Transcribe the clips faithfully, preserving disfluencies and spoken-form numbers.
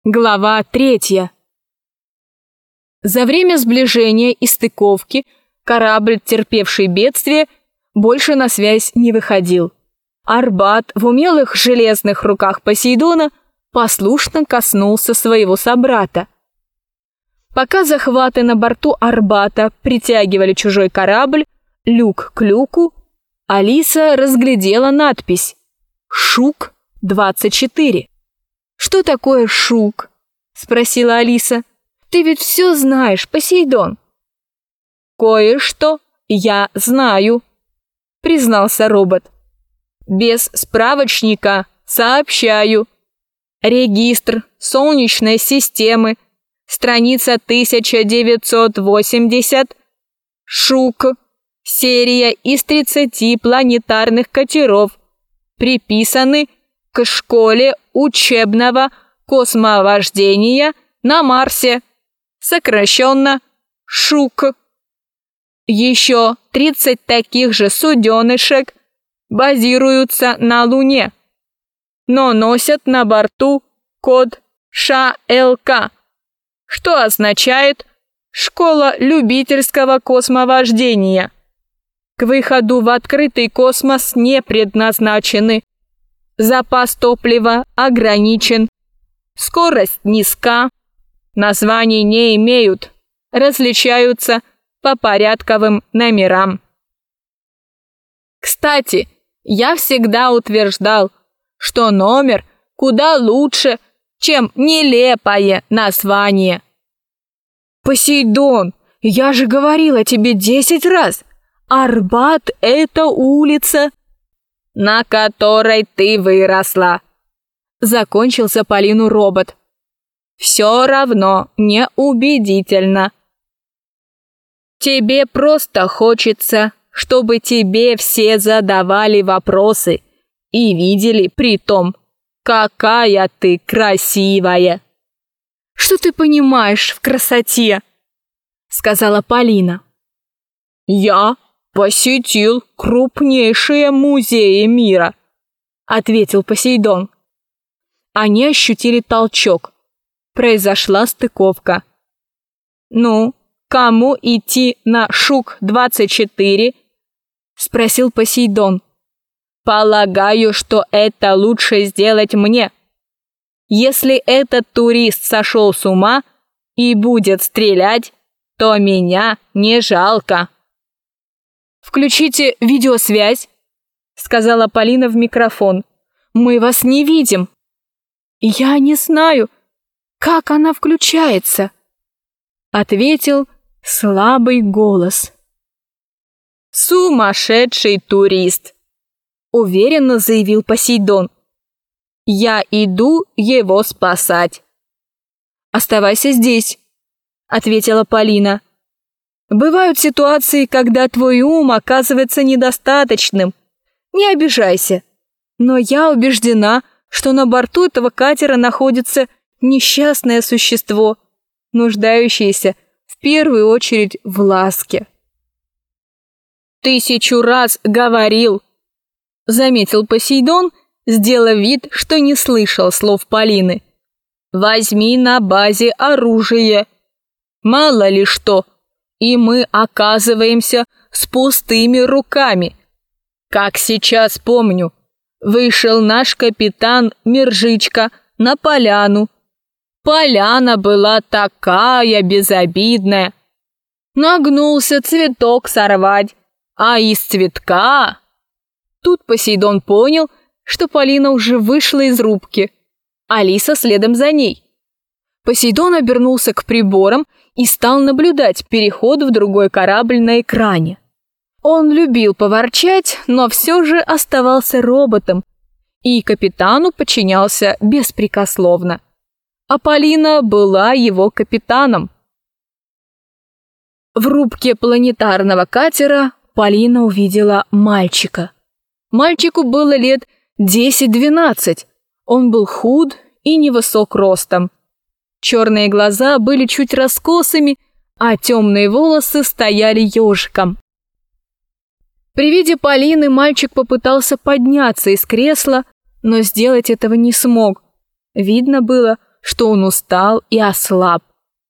Глава третья. За время сближения и стыковки корабль, терпевший бедствие, больше на связь не выходил. Арбат в умелых железных руках Посейдона послушно коснулся своего собрата. Пока захваты на борту Арбата притягивали чужой корабль люк к люку, Алиса разглядела надпись «Шук двадцать четыре». «Что такое Шук?» – спросила Алиса. «Ты ведь все знаешь, Посейдон». «Кое-что я знаю», – признался робот. «Без справочника сообщаю. Регистр Солнечной системы, страница тысяча девятьсот восемьдесят, Шук, серия из тридцати планетарных катеров, приписаны к школе учебного космовождения на Марсе, сокращенно Шук. Еще тридцать таких же суденышек базируются на Луне, но носят на борту код ШЛК, что означает «Школа любительского космовождения». К выходу в открытый космос не предназначены. Запас топлива ограничен. Скорость низка. Названий не имеют. Различаются по порядковым номерам. Кстати, я всегда утверждал, что номер куда лучше, чем нелепое название. «Посейдон, я же говорила тебе десять раз, Арбат – это улица, на которой ты выросла», – закончил за Полину робот. «Все равно неубедительно. Тебе просто хочется, чтобы тебе все задавали вопросы и видели при том, какая ты красивая». «Что ты понимаешь в красоте?» – сказала Полина. «Я посетил крупнейшие музеи мира», – ответил Посейдон. Они ощутили толчок. Произошла стыковка. «Ну, кому идти на Шук двадцать четыре?» – спросил Посейдон. «Полагаю, что это лучше сделать мне. Если этот турист сошел с ума и будет стрелять, то меня не жалко». «Включите видеосвязь», — сказала Полина в микрофон. «Мы вас не видим». «Я не знаю, как она включается», — ответил слабый голос. «Сумасшедший турист», — уверенно заявил Посейдон. «Я иду его спасать». «Оставайся здесь», — ответила Полина. «Бывают ситуации, когда твой ум оказывается недостаточным. Не обижайся. Но я убеждена, что на борту этого катера находится несчастное существо, нуждающееся в первую очередь в ласке». «Тысячу раз говорил», — заметил Посейдон, сделав вид, что не слышал слов Полины. «Возьми на базе оружие. Мало ли что, и мы оказываемся с пустыми руками. Как сейчас помню, вышел наш капитан Мержичка на поляну. Поляна была такая безобидная. Нагнулся цветок сорвать, а из цветка...» Тут Посейдон понял, что Полина уже вышла из рубки. Алиса следом за ней. Посейдон обернулся к приборам и стал наблюдать переход в другой корабль на экране. Он любил поворчать, но все же оставался роботом, и капитану подчинялся беспрекословно. А Полина была его капитаном. В рубке планетарного катера Полина увидела мальчика. Мальчику было лет десять-двенадцать. Он был худ и невысок ростом. Черные глаза были чуть раскосыми, а темные волосы стояли ежиком. При виде Полины мальчик попытался подняться из кресла, но сделать этого не смог. Видно было, что он устал и ослаб.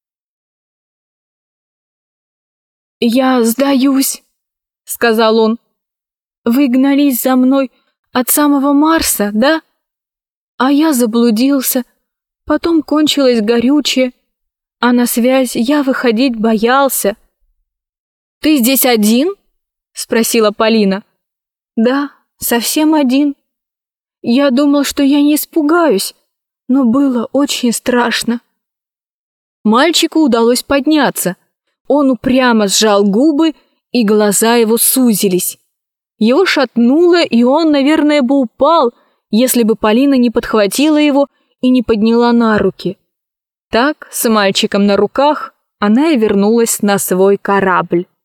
«Я сдаюсь», — сказал он. «Вы гнались за мной от самого Марса, да? А я заблудился, потом кончилось горючее, а на связь я выходить боялся». «Ты здесь один?» — спросила Полина. «Да, совсем один. Я думал, что я не испугаюсь, но было очень страшно». Мальчику удалось подняться. Он упрямо сжал губы, и глаза его сузились. Его шатнуло, и он, наверное, бы упал, если бы Полина не подхватила его и не подняла на руки. Так, с мальчиком на руках, она и вернулась на свой корабль.